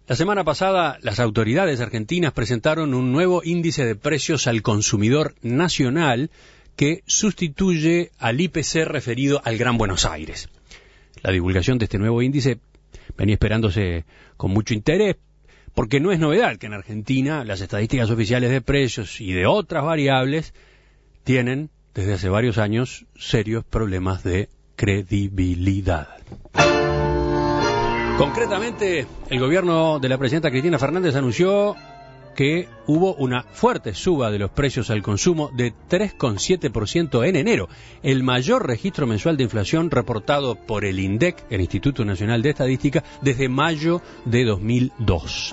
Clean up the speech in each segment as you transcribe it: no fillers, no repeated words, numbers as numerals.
La semana pasada, las autoridades argentinas presentaron un nuevo índice de precios al consumidor nacional que sustituye al IPC referido al Gran Buenos Aires. La divulgación de este nuevo índice venía esperándose con mucho interés, porque no es novedad que en Argentina las estadísticas oficiales de precios y de otras variables tienen, desde hace varios años, serios problemas de credibilidad. Concretamente, el gobierno de la presidenta Cristina Fernández anunció que hubo una fuerte suba de los precios al consumo de 3,7% en enero, el mayor registro mensual de inflación reportado por el INDEC, el Instituto Nacional de Estadística, desde mayo de 2002.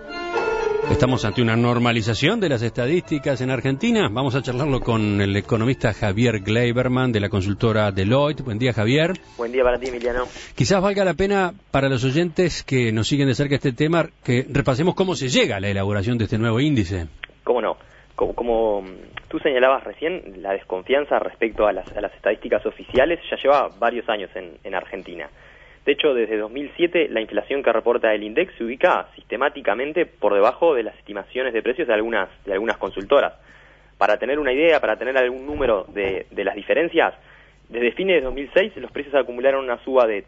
Estamos ante una normalización de las estadísticas en Argentina. Vamos a charlarlo con el economista Javier Gleiberman de la consultora Deloitte. Buen día, Javier. Buen día para ti, Emiliano. Quizás valga la pena para los oyentes que nos siguen de cerca este tema que repasemos cómo se llega a la elaboración de este nuevo índice. ¿Cómo no? Como tú señalabas recién, la desconfianza respecto a las estadísticas oficiales ya lleva varios años en Argentina. De hecho, desde 2007, la inflación que reporta el INDEC se ubica sistemáticamente por debajo de las estimaciones de precios de algunas consultoras. Para tener una idea, para tener algún número de las diferencias, desde fines de 2006 los precios acumularon una suba de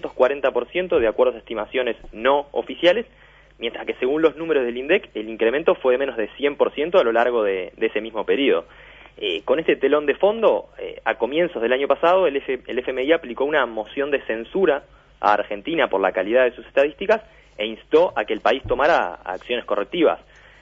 340% de acuerdo a estimaciones no oficiales, mientras que según los números del INDEC, el incremento fue de menos de 100% a lo largo de ese mismo periodo. Con este telón de fondo, a comienzos del año pasado, el FMI aplicó una moción de censura a Argentina por la calidad de sus estadísticas e instó a que el país tomara acciones correctivas.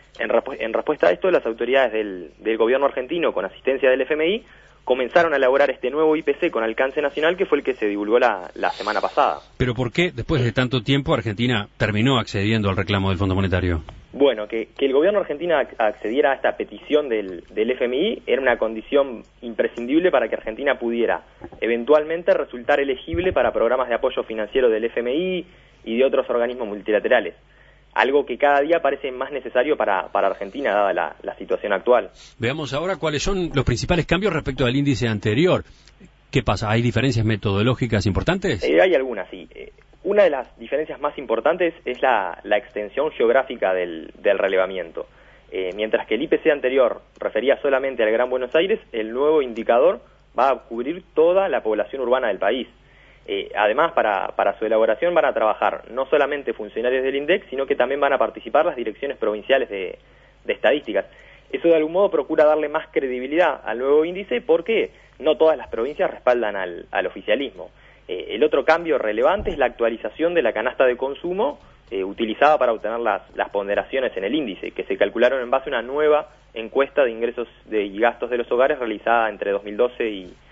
En respuesta a esto, las autoridades del gobierno argentino, con asistencia del FMI, comenzaron a elaborar este nuevo IPC con alcance nacional, que fue el que se divulgó la semana pasada. ¿Pero por qué, después de tanto tiempo, Argentina terminó accediendo al reclamo del Fondo Monetario? Bueno, que el gobierno argentino accediera a esta petición del FMI era una condición imprescindible para que Argentina pudiera eventualmente resultar elegible para programas de apoyo financiero del FMI y de otros organismos multilaterales. Algo que cada día parece más necesario para Argentina, dada la situación actual. Veamos ahora cuáles son los principales cambios respecto al índice anterior. ¿Qué pasa? ¿Hay diferencias metodológicas importantes? Hay algunas, sí. Una de las diferencias más importantes es la extensión geográfica del relevamiento. Mientras que el IPC anterior refería solamente al Gran Buenos Aires, el nuevo indicador va a cubrir toda la población urbana del país. Además, para su elaboración van a trabajar no solamente funcionarios del INDEC, sino que también van a participar las direcciones provinciales de estadísticas. Eso de algún modo procura darle más credibilidad al nuevo índice porque no todas las provincias respaldan al oficialismo. El otro cambio relevante es la actualización de la canasta de consumo utilizada para obtener las ponderaciones en el índice, que se calcularon en base a una nueva encuesta de ingresos y gastos de los hogares realizada entre 2012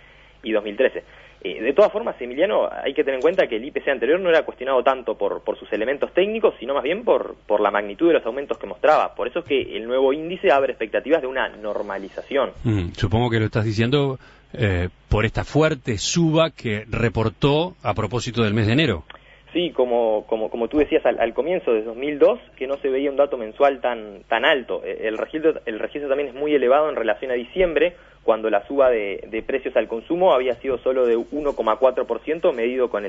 y 2013. De todas formas, Emiliano, hay que tener en cuenta que el IPC anterior no era cuestionado tanto por sus elementos técnicos, sino más bien por la magnitud de los aumentos que mostraba. Por eso es que el nuevo índice abre expectativas de una normalización. Supongo que lo estás diciendo por esta fuerte suba que reportó a propósito del mes de enero. Sí, como tú decías al comienzo de 2002, que no se veía un dato mensual tan alto. El registro también es muy elevado en relación a diciembre, cuando la suba de precios al consumo había sido solo de 1,4% medido con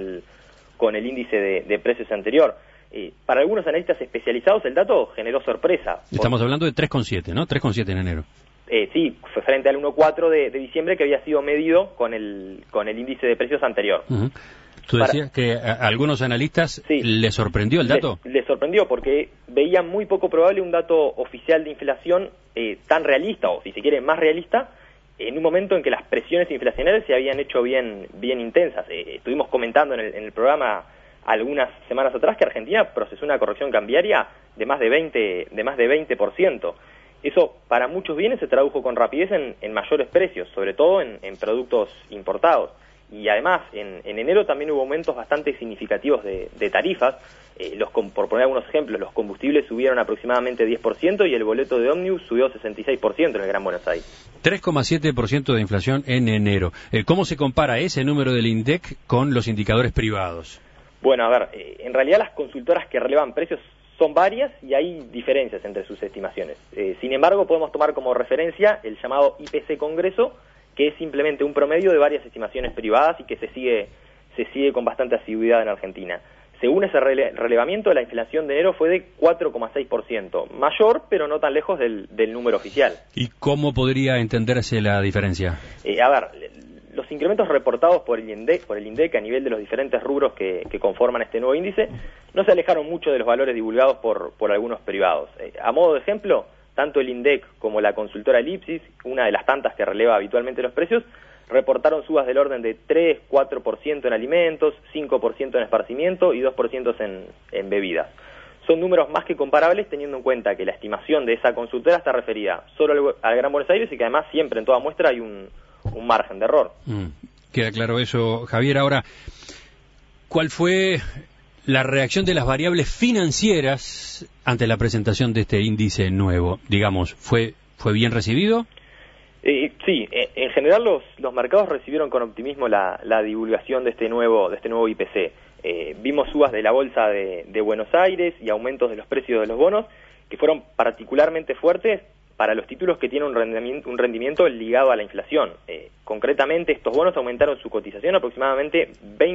el índice de precios anterior. Para algunos analistas especializados el dato generó sorpresa. Estamos hablando de 3,7, ¿no? 3,7 en enero. Sí, fue frente al 1,4 de diciembre que había sido medido con el índice de precios anterior. Uh-huh. Tú decías que a algunos analistas les sorprendió el dato. Les sorprendió porque veían muy poco probable un dato oficial de inflación tan realista, o si se quiere más realista, en un momento en que las presiones inflacionarias se habían hecho bien intensas. Estuvimos comentando en el programa algunas semanas atrás que Argentina procesó una corrección cambiaria de más de 20%. Eso para muchos bienes se tradujo con rapidez en mayores precios, sobre todo en productos importados. Y además, en enero también hubo aumentos bastante significativos de tarifas. Por poner algunos ejemplos, los combustibles subieron aproximadamente 10% y el boleto de ómnibus subió 66% en el Gran Buenos Aires. 3,7% de inflación en enero. ¿Cómo se compara ese número del INDEC con los indicadores privados? Bueno, a ver, en realidad las consultoras que relevan precios son varias y hay diferencias entre sus estimaciones. Sin embargo, podemos tomar como referencia el llamado IPC Congreso, que es simplemente un promedio de varias estimaciones privadas y que se sigue con bastante asiduidad en Argentina. según ese relevamiento, la inflación de enero fue de 4,6%, mayor, pero no tan lejos del número oficial. ¿Y cómo podría entenderse la diferencia? Los incrementos reportados por el INDEC a nivel de los diferentes rubros que conforman este nuevo índice no se alejaron mucho de los valores divulgados por algunos privados. A modo de ejemplo, tanto el INDEC como la consultora Ellipsis, una de las tantas que releva habitualmente los precios, reportaron subas del orden de 3-4% en alimentos, 5% en esparcimiento y 2% en bebidas. Son números más que comparables teniendo en cuenta que la estimación de esa consultora está referida solo al Gran Buenos Aires y que además siempre en toda muestra hay un margen de error. Queda claro eso, Javier. Ahora, ¿cuál fue la reacción de las variables financieras ante la presentación de este índice nuevo? Digamos, ¿fue bien recibido? Sí, en general los mercados recibieron con optimismo la divulgación de este nuevo IPC. Vimos subas de la bolsa de Buenos Aires y aumentos de los precios de los bonos que fueron particularmente fuertes para los títulos que tienen un rendimiento ligado a la inflación. Concretamente, estos bonos aumentaron su cotización aproximadamente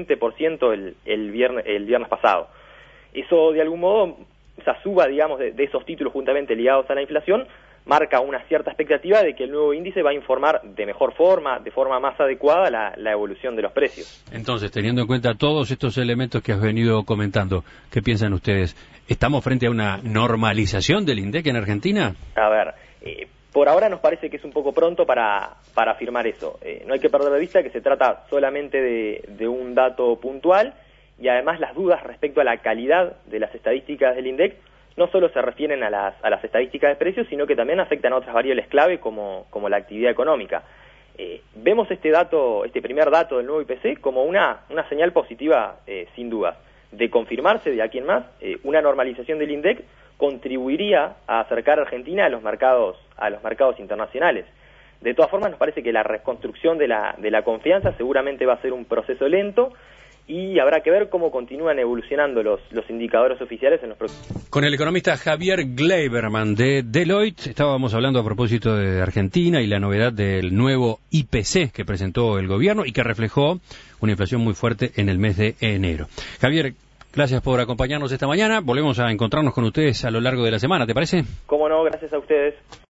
20% el viernes pasado. Eso, de algún modo, esa suba, digamos, de esos títulos juntamente ligados a la inflación, marca una cierta expectativa de que el nuevo índice va a informar de mejor forma, de forma más adecuada, la evolución de los precios. Entonces, teniendo en cuenta todos estos elementos que has venido comentando, ¿qué piensan ustedes? ¿Estamos frente a una normalización del INDEC en Argentina? Por ahora nos parece que es un poco pronto para afirmar eso. No hay que perder de vista que se trata solamente de un dato puntual y además las dudas respecto a la calidad de las estadísticas del INDEC no solo se refieren a las estadísticas de precios, sino que también afectan a otras variables clave como la actividad económica. Vemos este primer dato del nuevo IPC como una señal positiva, sin duda. De confirmarse de aquí en más, una normalización del INDEC contribuiría a acercar a Argentina a los mercados internacionales. De todas formas, nos parece que la reconstrucción de la confianza seguramente va a ser un proceso lento y habrá que ver cómo continúan evolucionando los indicadores oficiales en los próximos. Con el economista Javier Gleiberman de Deloitte estábamos hablando a propósito de Argentina y la novedad del nuevo IPC que presentó el gobierno y que reflejó una inflación muy fuerte en el mes de enero. Javier, gracias por acompañarnos esta mañana. Volvemos a encontrarnos con ustedes a lo largo de la semana, ¿te parece? Cómo no, gracias a ustedes.